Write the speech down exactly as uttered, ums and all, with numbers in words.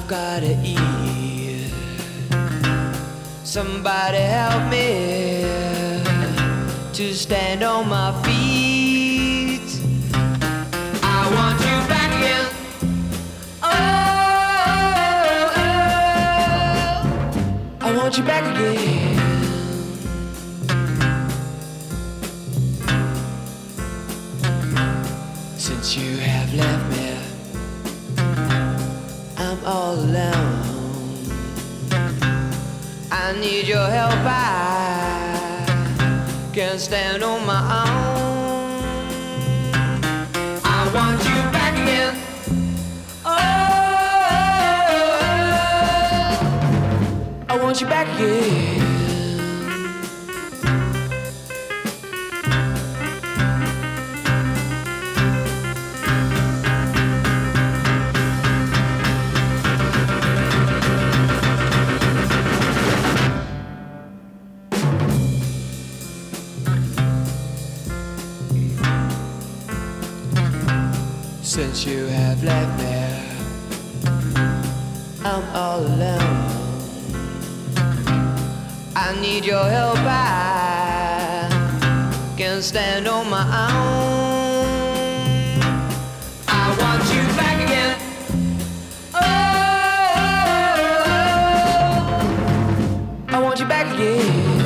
I've gotta eat. Somebody help me to stand on my feet. I want you back again. Oh, oh, I want you back again. Since you have left me, I'm all alone. I need your help, I can't stand on my own. I want you back again. Oh, I want you back again. Since you have left me, I'm all alone. I need your help, I can't stand on my own. I want you back again. Oh, I want you back again.